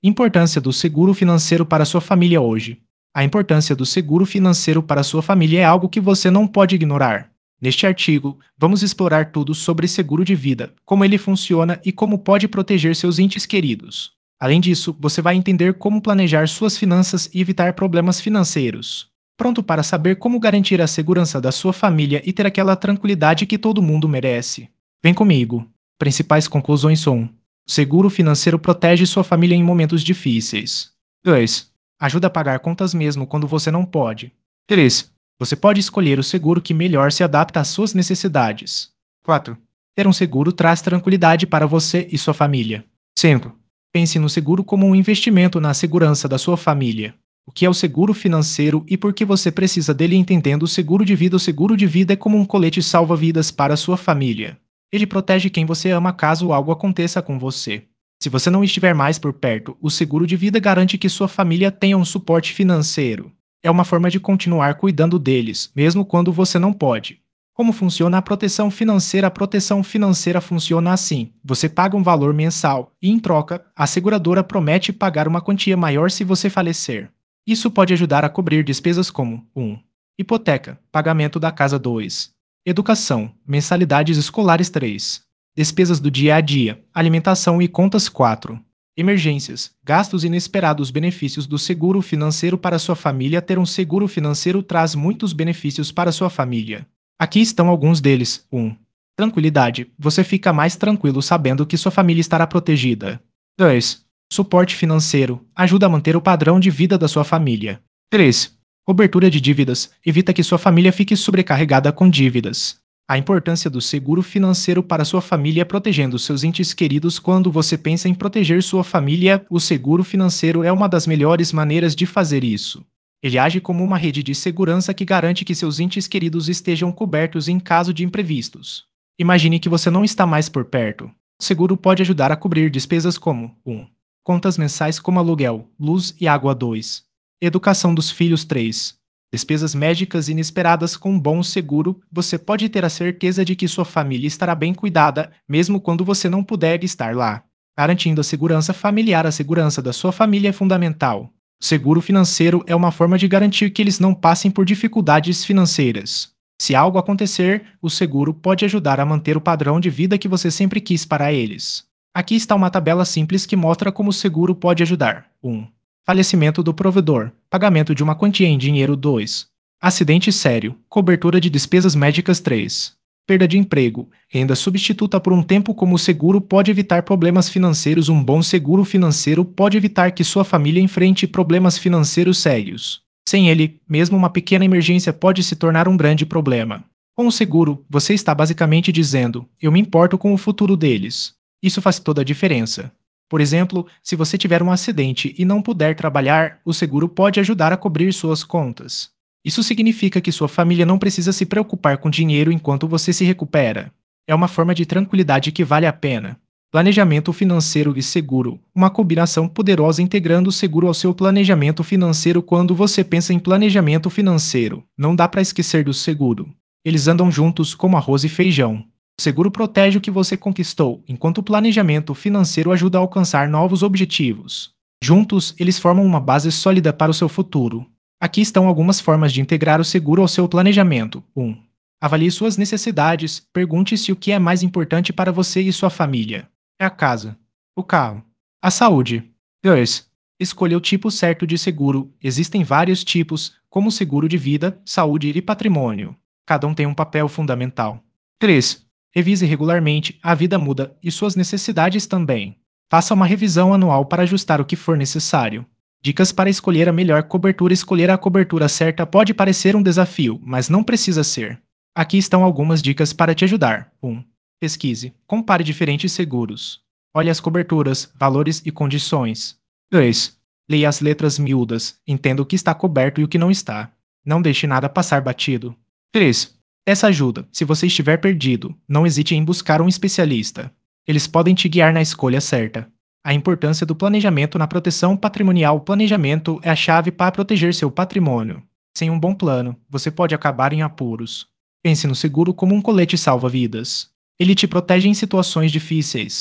Importância do seguro financeiro para sua família hoje. A importância do seguro financeiro para sua família é algo que você não pode ignorar. Neste artigo, vamos explorar tudo sobre seguro de vida, como ele funciona e como pode proteger seus entes queridos. Além disso, você vai entender como planejar suas finanças e evitar problemas financeiros. Pronto para saber como garantir a segurança da sua família e ter aquela tranquilidade que todo mundo merece? Vem comigo. Principais conclusões são: o seguro financeiro protege sua família em momentos difíceis. 2. Ajuda a pagar contas mesmo quando você não pode. 3. Você pode escolher o seguro que melhor se adapta às suas necessidades. 4. Ter um seguro traz tranquilidade para você e sua família. 5. Pense no seguro como um investimento na segurança da sua família. O que é o seguro financeiro e por que você precisa dele? Entendendo o seguro de vida. O seguro de vida é como um colete salva-vidas para a sua família. Ele protege quem você ama caso algo aconteça com você. Se você não estiver mais por perto, o seguro de vida garante que sua família tenha um suporte financeiro. É uma forma de continuar cuidando deles, mesmo quando você não pode. Como funciona a proteção financeira? A proteção financeira funciona assim: você paga um valor mensal e, em troca, a seguradora promete pagar uma quantia maior se você falecer. Isso pode ajudar a cobrir despesas como 1. Hipoteca, pagamento da casa. 2. Educação, mensalidades escolares. 3. Despesas do dia a dia, alimentação e contas. 4. Emergências, gastos inesperados. Benefícios do seguro financeiro para sua família. Ter um seguro financeiro traz muitos benefícios para sua família. Aqui estão alguns deles. 1. Tranquilidade, você fica mais tranquilo sabendo que sua família estará protegida. 2. Suporte financeiro, ajuda a manter o padrão de vida da sua família. 3. Cobertura de dívidas, evita que sua família fique sobrecarregada com dívidas. A importância do seguro financeiro para sua família protegendo seus entes queridos. Quando você pensa em proteger sua família, o seguro financeiro é uma das melhores maneiras de fazer isso. Ele age como uma rede de segurança que garante que seus entes queridos estejam cobertos em caso de imprevistos. Imagine que você não está mais por perto. O seguro pode ajudar a cobrir despesas como 1. Contas mensais como aluguel, luz e água. 2. Educação dos filhos. 3. Despesas médicas inesperadas. Com um bom seguro, você pode ter a certeza de que sua família estará bem cuidada, mesmo quando você não puder estar lá. Garantindo a segurança familiar. A segurança da sua família é fundamental. O seguro financeiro é uma forma de garantir que eles não passem por dificuldades financeiras. Se algo acontecer, o seguro pode ajudar a manter o padrão de vida que você sempre quis para eles. Aqui está uma tabela simples que mostra como o seguro pode ajudar. 1. Falecimento do provedor, pagamento de uma quantia em dinheiro. 2. Acidente sério, cobertura de despesas médicas. 3. Perda de emprego, renda substituta por um tempo. Como o seguro pode evitar problemas financeiros? Um bom seguro financeiro pode evitar que sua família enfrente problemas financeiros sérios. Sem ele, mesmo uma pequena emergência pode se tornar um grande problema. Com o seguro, você está basicamente dizendo: eu me importo com o futuro deles. Isso faz toda a diferença. Por exemplo, se você tiver um acidente e não puder trabalhar, o seguro pode ajudar a cobrir suas contas. Isso significa que sua família não precisa se preocupar com dinheiro enquanto você se recupera. É uma forma de tranquilidade que vale a pena. Planejamento financeiro e seguro, uma combinação poderosa integrando o seguro ao seu planejamento financeiro. Quando você pensa em planejamento financeiro, não dá para esquecer do seguro. Eles andam juntos como arroz e feijão. O seguro protege o que você conquistou, enquanto o planejamento financeiro ajuda a alcançar novos objetivos. Juntos, eles formam uma base sólida para o seu futuro. Aqui estão algumas formas de integrar o seguro ao seu planejamento. 1. Avalie suas necessidades. Pergunte-se o que é mais importante para você e sua família. É a casa, o carro, a saúde. 2. Escolha o tipo certo de seguro. Existem vários tipos, como seguro de vida, saúde e patrimônio. Cada um tem um papel fundamental. 3. Revise regularmente, a vida muda e suas necessidades também. Faça uma revisão anual para ajustar o que for necessário. Dicas para escolher a melhor cobertura. Escolher a cobertura certa pode parecer um desafio, mas não precisa ser. Aqui estão algumas dicas para te ajudar. 1. Pesquise. Compare diferentes seguros. Olhe as coberturas, valores e condições. 2. Leia as letras miúdas. Entenda o que está coberto e o que não está. Não deixe nada passar batido. 3. Peça ajuda. Se você estiver perdido, não hesite em buscar um especialista. Eles podem te guiar na escolha certa. A importância do planejamento na proteção patrimonial. O planejamento é a chave para proteger seu patrimônio. Sem um bom plano, você pode acabar em apuros. Pense no seguro como um colete salva-vidas. Ele te protege em situações difíceis.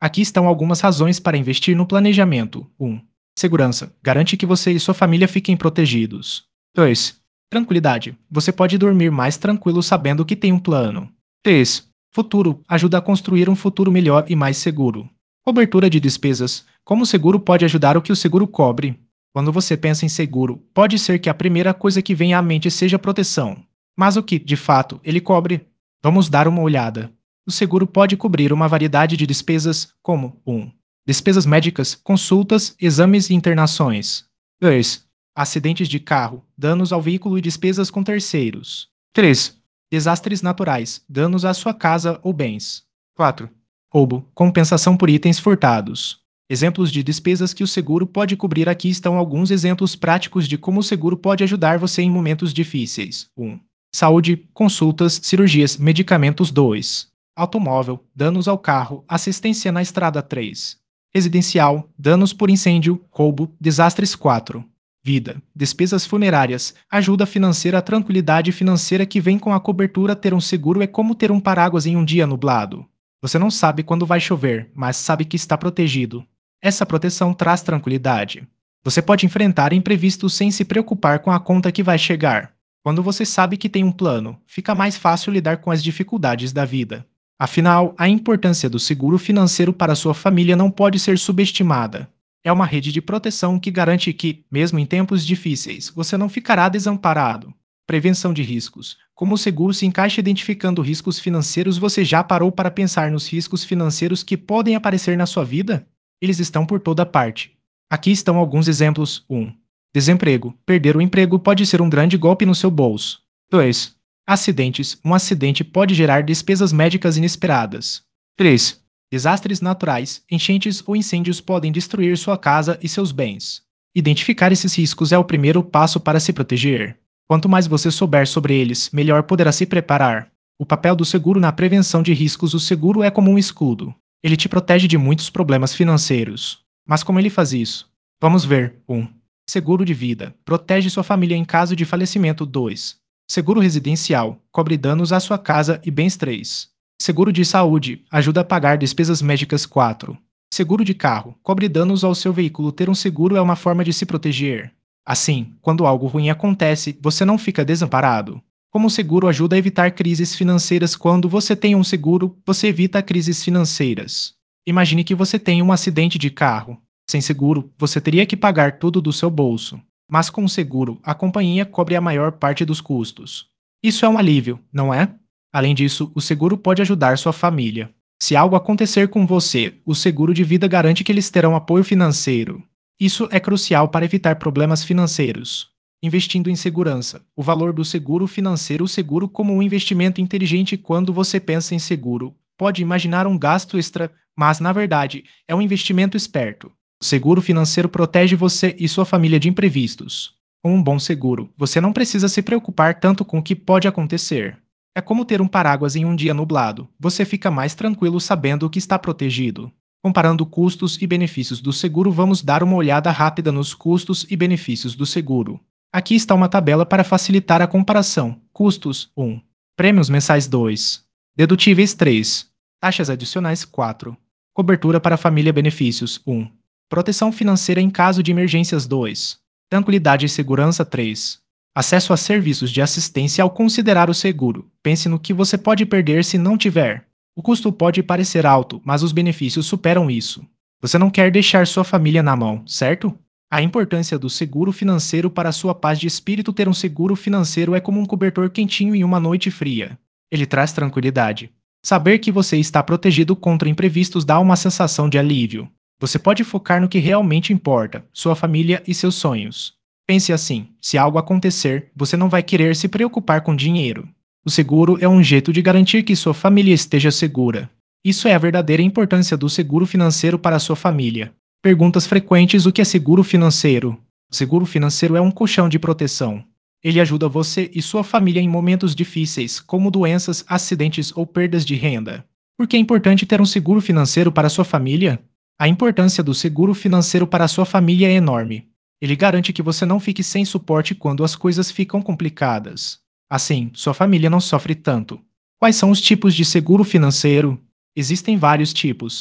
Aqui estão algumas razões para investir no planejamento. 1. Segurança. Garante que você e sua família fiquem protegidos. 2. Tranquilidade. Você pode dormir mais tranquilo sabendo que tem um plano. 3. Futuro. Ajuda a construir um futuro melhor e mais seguro. Cobertura de despesas. Como o seguro pode ajudar o que o seguro cobre? Quando você pensa em seguro, pode ser que a primeira coisa que venha à mente seja proteção. Mas o que, de fato, ele cobre? Vamos dar uma olhada. O seguro pode cobrir uma variedade de despesas, como 1. Despesas médicas, consultas, exames e internações. 2. Acidentes de carro, danos ao veículo e despesas com terceiros. 3. Desastres naturais, danos à sua casa ou bens. 4. Roubo, compensação por itens furtados. Exemplos de despesas que o seguro pode cobrir. Aqui estão alguns exemplos práticos de como o seguro pode ajudar você em momentos difíceis. 1. Saúde, consultas, cirurgias, medicamentos. 2. Automóvel, danos ao carro, assistência na estrada. 3. Residencial, danos por incêndio, roubo, desastres. 4. Vida, despesas funerárias, ajuda financeira. A tranquilidade financeira que vem com a cobertura. Ter um seguro é como ter um paraguas em um dia nublado. Você não sabe quando vai chover, mas sabe que está protegido. Essa proteção traz tranquilidade. Você pode enfrentar imprevistos sem se preocupar com a conta que vai chegar. Quando você sabe que tem um plano, fica mais fácil lidar com as dificuldades da vida. Afinal, a importância do seguro financeiro para sua família não pode ser subestimada. É uma rede de proteção que garante que, mesmo em tempos difíceis, você não ficará desamparado. Prevenção de riscos. Como o seguro se encaixa identificando riscos financeiros? Você já parou para pensar nos riscos financeiros que podem aparecer na sua vida? Eles estão por toda parte. Aqui estão alguns exemplos. 1. Desemprego. Perder o emprego pode ser um grande golpe no seu bolso. 2. Acidentes. Um acidente pode gerar despesas médicas inesperadas. 3. Desastres naturais. Enchentes ou incêndios podem destruir sua casa e seus bens. Identificar esses riscos é o primeiro passo para se proteger. Quanto mais você souber sobre eles, melhor poderá se preparar. O papel do seguro na prevenção de riscos. O seguro é como um escudo. Ele te protege de muitos problemas financeiros. Mas como ele faz isso? Vamos ver. 1. Seguro de vida. Protege sua família em caso de falecimento. 2. Seguro residencial. Cobre danos à sua casa e bens. 3. Seguro de saúde. Ajuda a pagar despesas médicas. 4. Seguro de carro. Cobre danos ao seu veículo. Ter um seguro é uma forma de se proteger. Assim, quando algo ruim acontece, você não fica desamparado. Como o seguro ajuda a evitar crises financeiras? Quando você tem um seguro, você evita crises financeiras. Imagine que você tem um acidente de carro. Sem seguro, você teria que pagar tudo do seu bolso. Mas com o seguro, a companhia cobre a maior parte dos custos. Isso é um alívio, não é? Além disso, o seguro pode ajudar sua família. Se algo acontecer com você, o seguro de vida garante que eles terão apoio financeiro. Isso é crucial para evitar problemas financeiros. Investindo em segurança. O valor do seguro financeiro. O seguro como um investimento inteligente. Quando você pensa em seguro, pode imaginar um gasto extra, mas na verdade é um investimento esperto. O seguro financeiro protege você e sua família de imprevistos. Com um bom seguro, você não precisa se preocupar tanto com o que pode acontecer. É como ter um paraguas em um dia nublado. Você fica mais tranquilo sabendo que está protegido. Comparando custos e benefícios do seguro, vamos dar uma olhada rápida nos custos e benefícios do seguro. Aqui está uma tabela para facilitar a comparação. Custos 1. Prêmios mensais 2. Dedutíveis 3. Taxas adicionais 4. Cobertura para família. Benefícios 1. Proteção financeira em caso de emergências 2. Tranquilidade e segurança 3. Acesso a serviços de assistência. Ao considerar o seguro, pense no que você pode perder se não tiver. O custo pode parecer alto, mas os benefícios superam isso. Você não quer deixar sua família na mão, certo? A importância do seguro financeiro para sua paz de espírito. Ter um seguro financeiro é como um cobertor quentinho em uma noite fria. Ele traz tranquilidade. Saber que você está protegido contra imprevistos dá uma sensação de alívio. Você pode focar no que realmente importa, sua família e seus sonhos. Pense assim: se algo acontecer, você não vai querer se preocupar com dinheiro. O seguro é um jeito de garantir que sua família esteja segura. Isso é a verdadeira importância do seguro financeiro para sua família. Perguntas frequentes: o que é seguro financeiro? O seguro financeiro é um colchão de proteção. Ele ajuda você e sua família em momentos difíceis, como doenças, acidentes ou perdas de renda. Por que é importante ter um seguro financeiro para sua família? A importância do seguro financeiro para sua família é enorme. Ele garante que você não fique sem suporte quando as coisas ficam complicadas. Assim, sua família não sofre tanto. Quais são os tipos de seguro financeiro? Existem vários tipos.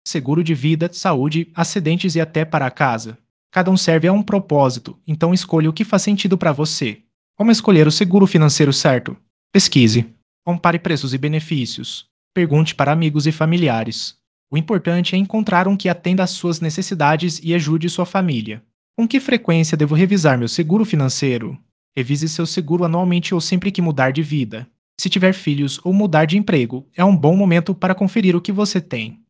seguro de vida, saúde, acidentes e até para a casa. Cada um serve a um propósito, então escolha o que faz sentido para você. Como escolher o seguro financeiro certo? Pesquise. Compare preços e benefícios. Pergunte para amigos e familiares. O importante é encontrar um que atenda às suas necessidades e ajude sua família. Com que frequência devo revisar meu seguro financeiro? Revise seu seguro anualmente ou sempre que mudar de vida. Se tiver filhos ou mudar de emprego, é um bom momento para conferir o que você tem.